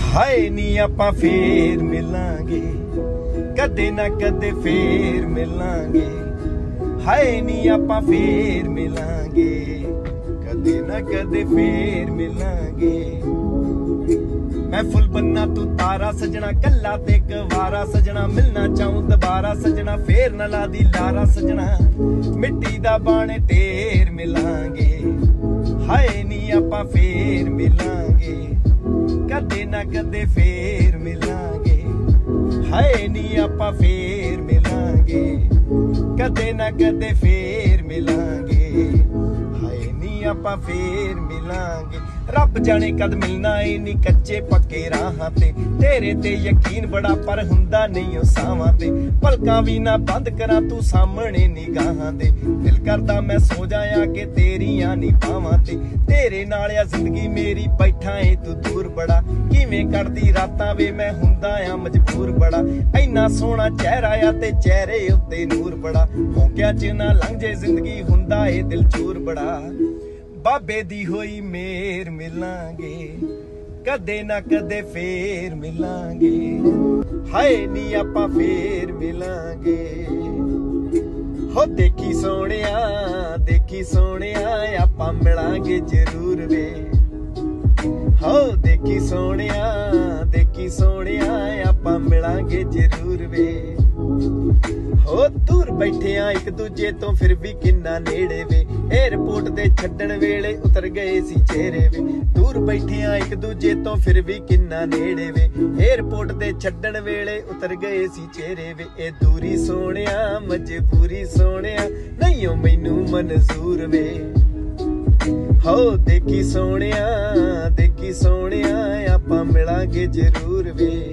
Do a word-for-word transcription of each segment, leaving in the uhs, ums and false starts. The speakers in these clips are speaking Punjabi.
ਹਾਏ ਨੀ ਆਪਾਂ ਫੇਰ ਮਿਲਾਂਗੇ, ਕਦੇ ਨਾ ਕਦੇ ਫੇਰ ਮਿਲਾਂਗੇ। ਹਾਏ ਨੀ ਆਪਾਂ ਫੇਰ ਮਿਲਾਂਗੇ, ਕਦੇ ਨਾ ਕਦੇ ਫੇਰ ਮਿਲਾਂਗੇ। ਮੈਂ ਫੁੱਲ ਬੰਨਾ ਤੂੰ ਤਾਰਾ ਸਜਣਾ, ਕੱਲਾ ਤੇ ਕਵਾਰਾ ਸਜਣਾ। ਮਿਲਣਾ ਚਾਹੂੰ ਦੁਬਾਰਾ ਸਜਣਾ, ਫੇਰ ਨਾ ਲਾ ਦੀ ਲਾਰਾ ਸਜਣਾ। ਮਿੱਟੀ ਦਾ ਬਣ ਢੇਰ ਮਿਲਾਂਗੇ, ਹਾਏ ਨੀ ਆਪਾਂ ਫੇਰ ਮਿਲਾਂਗੇ, ਕਦੇ ਨਾ ਕਦੇ ਫੇਰ ਮਿਲਾਂਗੇ। ਹਾਏ ਨੀ ਆਪਾਂ ਫੇਰ ਮਿਲਾਂਗੇ, ਕਦੇ ਨਾ ਕਦੇ ਫੇਰ ਮਿਲਾਂਗੇ। ਹਾਏ ਨੀ ਆਪਾਂ ਫੇਰ ਮਿਲਾਂਗੇ। ਰੱਬ ਜਾਣੇ ਕਦ ਮਿਲਣਾ ਏ ਨੀ ਕੱਚੇ ਪੱਕੇ ਰਾਹਾਂ ਤੇ। ਤੇਰੇ ਤੇ ਯਕੀਨ ਬੜਾ ਪਰ ਹੁੰਦਾ ਨਹੀਂ ਉਹ ਸਾਵਾਂ ਤੇ। ਪਲਕਾਂ ਵੀ ਨਾ ਬੰਦ ਕਰਾਂ ਤੂੰ ਸਾਹਮਣੇ ਨਿਗਾਹਾਂ ਦੇ। ਦਿਲ ਕਰਦਾ ਮੈਂ ਸੋ ਜਾਇਆ ਕਿ ਤੇਰੀਆਂ ਨੀ ਬਾਹਾਂ ਤੇ। ਤੇਰੇ ਨਾਲ ਆ ਜ਼ਿੰਦਗੀ ਮੇਰੀ, ਬੈਠਾ ਏ ਤੂੰ ਦੂਰ ਬੜਾ। ਕਿਵੇਂ ਕੱਢਦੀ ਰਾਤਾਂ ਵੇ ਮੈਂ ਹੁੰਦਾ ਆ ਮਜਬੂਰ ਬੜਾ। ਇੰਨਾ ਸੋਹਣਾ ਚਿਹਰਾ ਆ ਤੇ ਚਿਹਰੇ ਉੱਤੇ ਨੂਰ ਬੜਾ। ਮੌਕਿਆਂ ਚ ਨਾ ਲੰਘ ਜੇ ਜ਼ਿੰਦਗੀ, ਹੁੰਦਾ ਏ ਦਿਲ ਚੂਰ ਬੜਾ। ਬਾਬੇ ਦੀ ਹੋਈ ਮੇਰ ਮਿਲਾਂਗੇ, ਕਦੇ ਨਾ ਕਦੇ ਫੇਰ ਮਿਲਾਂਗੇ। ਹਾਏ ਨੀ ਆਪਾਂ ਫੇਰ ਮਿਲਾਂਗੇ। ਹੋ ਦੇਖੀ ਸੋਹਣਿਆ, ਦੇਖੀ ਸੋਹਣਿਆ, ਆਪਾਂ ਮਿਲਾਂਗੇ ਜ਼ਰੂਰ ਵੇ। ਹੋ ਦੇਖੀ ਸੋਹਣਿਆ, ਦੇਖੀ ਸੋਹਣਿਆ, ਆਪਾਂ ਮਿਲਾਂਗੇ ਜ਼ਰੂਰ ਵੇ। ਹੋ ਦੂਰ ਬੈਠਿਆਂ ਇੱਕ ਦੂਜੇ ਤੋਂ ਫਿਰ ਵੀ ਕਿੰਨਾ ਨੇੜੇ ਵੇ। ਏਅਰਪੋਰਟ ਦੇ ਛੱਡਣ ਵੇਲੇ ਉਤਰ ਗਏ ਸੀ ਚਿਹਰੇ ਵੇ। ਦੂਰ ਬੈਠਿਆਂ ਇੱਕ ਦੂਜੇ ਤੋਂ ਫਿਰ ਵੀ ਕਿੰਨਾ ਨੇੜੇ ਵੇ। ਏਅਰਪੋਰਟ ਦੇ ਛੱਡਣ ਵੇਲੇ ਉਤਰ ਗਏ ਸੀ ਚਿਹਰੇ ਵੇ। ਇਹ ਦੂਰੀ ਸੋਹਣਿਆ, ਮਜਬੂਰੀ ਸੋਹਣਿਆ, ਨਹੀਂ ਓ ਮੈਨੂੰ ਮਨਜ਼ੂਰ ਵੇ। ਹੋ ਦੇਖੀ ਸੋਹਣਿਆ, ਦੇਖੀ ਸੋਹਣਿਆ, ਆਪਾਂ ਮਿਲਾਂਗੇ ਜ਼ਰੂਰ ਵੇ।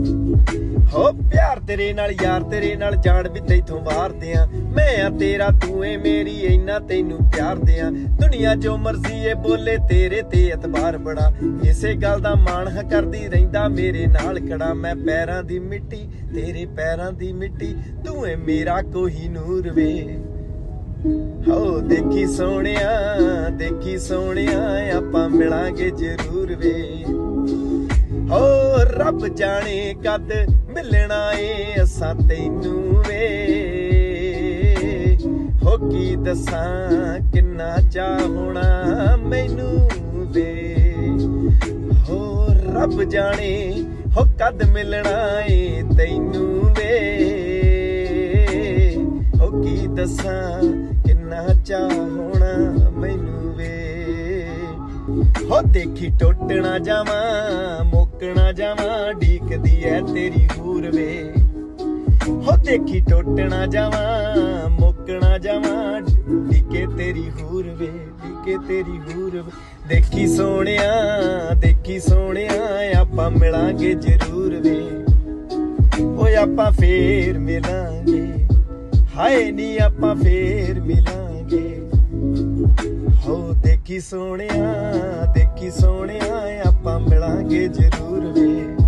ਹੋ ਪਿਆਰ ਤੇਰੇ ਨਾਲ ਯਾਰ, ਤੇਰੇ ਨਾਲ ਜਾਣ ਵੀ ਤੈਥੋਂ ਵਾਰਦੇ ਆ। ਮੈਂ ਆ ਤੇਰਾ, ਤੂੰ ਏ ਮੇਰੀ, ਇੰਨਾ ਤੈਨੂੰ ਪਿਆਰ ਦਿਆਂ। ਦੁਨੀਆ ਜੋ ਮਰਜ਼ੀ ਏ ਬੋਲੇ, ਤੇਰੇ ਤੇ ਇਤਬਾਰ ਬੜਾ। ਇਸੇ ਗੱਲ ਦਾ ਮਾਣ ਕਰਦੀ ਰਹਿੰਦਾ ਮੇਰੇ ਨਾਲ ਖੜਾ। ਮੈਂ ਪੈਰਾਂ ਦੀ ਮਿੱਟੀ, ਤੇਰੇ ਪੈਰਾਂ ਦੀ ਮਿੱਟੀ, ਤੂੰ ਏ ਮੇਰਾ ਕੋਹੀਨੂਰ ਵੇ। ਹੋ ਦੇਖੀ ਸੋਹਣਿਆ, ਦੇਖੀ ਸੋਹਣਿਆ, ਆਪਾਂ ਮਿਲਾਂਗੇ ਜ਼ਰੂਰ ਵੇ। ਹੋ ਰੱਬ ਜਾਣੇ ਕਦ ਮਿਲਣਾ ਏ ਅਸਾਂ ਤੈਨੂੰ ਵੇ। ਹੋ ਕੀ ਦੱਸਾਂ ਕਿੰਨਾ ਚਾਹ ਹੋਣਾ ਮੈਨੂੰ ਵੇ। ਹੋ ਰੱਬ ਜਾਣੇ ਹੋ ਕਦ ਮਿਲਣਾ ਏ ਤੈਨੂੰ ਵੇ। ਹੋ ਕੀ ਦੱਸਾਂ ਕਿੰਨਾ ਚਾਹ ਹੋਣਾ ਮੈਨੂੰ ਵੇ। ਹੋ ਦੇਖੀ ਟੁੱਟ ਨਾ ਜਾਵਾਂ, ਮੁੱਕ ਨਾ ਜਾਵਾਂ, ਢੀਕਦੀ ਐ ਤੇਰੀ ਹੂਰ ਵੇ। ਹੋ ਦੇਖੀ ਟੁੱਟ ਨਾ ਜਾਵਾਂ, ਮੁੱਕ ਨਾ ਜਾਵਾਂ, ਢੀਕੇ ਤੇਰੀ ਹੂਰ ਵੇ, ਢੀਕੇ ਤੇਰੀ ਹੂਰ ਵੇ। ਦੇਖੀ ਸੋਹਣਿਆ, ਦੇਖੀ ਸੋਹਣਿਆ, ਆਪਾਂ ਮਿਲਾਂਗੇ ਜ਼ਰੂਰ ਵੇ। ਓਏ ਆਪਾਂ ਫੇਰ ਮਿਲਾਂਗੇ, ਹਾਏ ਨੀ ਆਪਾਂ ਫੇਰ ਮਿਲਾਂਗੇ। ਹੋ ਦੇਖੀ ਸੋਹਣਿਆ, ਦੇਖੀ ਸੋਹਣਿਆ, ਆਪਾਂ ਮਿਲਾਂਗੇ ਜ਼ਰੂਰ ਵੇ।